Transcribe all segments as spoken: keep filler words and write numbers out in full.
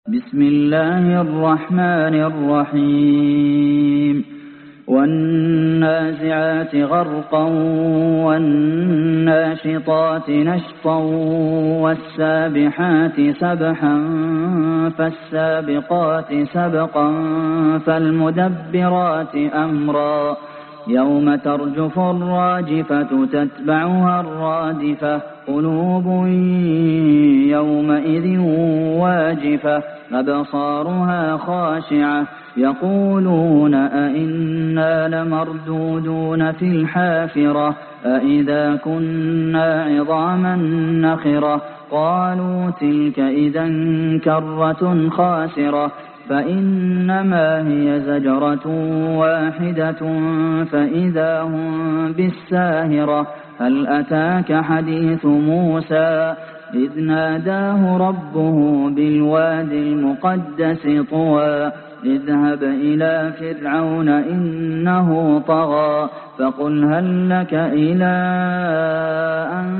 بسم الله الرحمن الرحيم والنازعات غرقا والناشطات نشطا والسابحات سبحا فالسابقات سبقا فالمدبرات أمرا يوم ترجف الراجفة تتبعها الرادفة قلوب يومئذ واجفة أبصارها خاشعة يقولون أئنا لمردودون في الحافرة أئذا كنا عظاما نخرة قالوا تلك إذا كرة خاسرة فإنما هي زجرة واحدة فإذا هم بالساهرة هل أتاك حديث موسى إذ ناداه ربه بالواد المقدس طوى اذهب إلى فرعون إنه طغى فقل هل لك إلى أن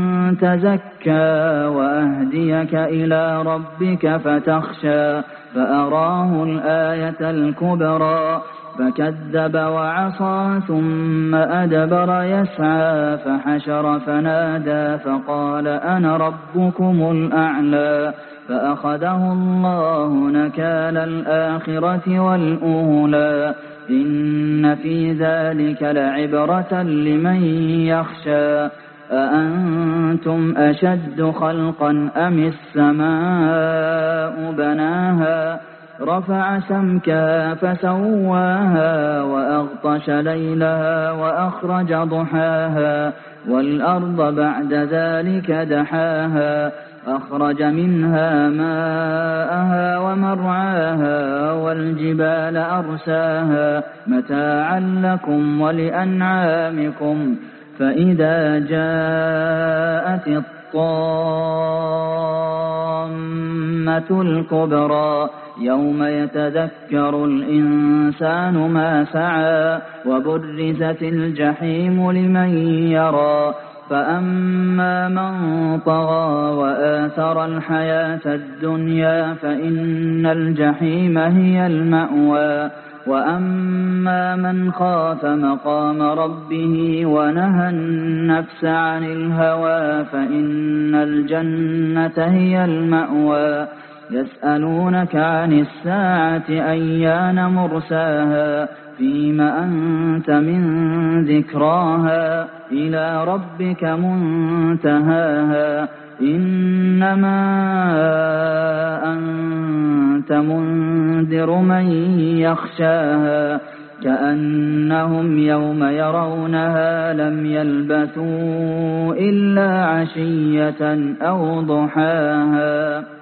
تزكى وأهديك إلى ربك فتخشى فأراه الآية الكبرى فكذب وعصى ثم أدبر يسعى فحشر فنادى فقال أنا ربكم الأعلى فأخذه الله نكال الآخرة والأولى إن في ذلك لعبرة لمن يخشى أأنتم أشد خلقا أم السماء بناها رفع سمكها فسواها وأغطش ليلها وأخرج ضحاها والأرض بعد ذلك دحاها أخرج منها ماءها ومرعاها والجبال أرساها متاعا لكم ولأنعامكم فإذا جاءت الطامة الكبرى يوم يتذكر الإنسان ما سعى وبرزت الجحيم لمن يرى فأما من طغى وآثر الحياة الدنيا فإن الجحيم هي المأوى وأما من خاف مقام ربه ونهى النفس عن الهوى فإن الجنة هي المأوى يسألونك عن الساعة أيان مرساها فيم أنت من ذكراها إلى ربك منتهاها إنما أنت منذر من يخشاها كأنهم يوم يرونها لم يلبثوا إلا عشية أو ضحاها.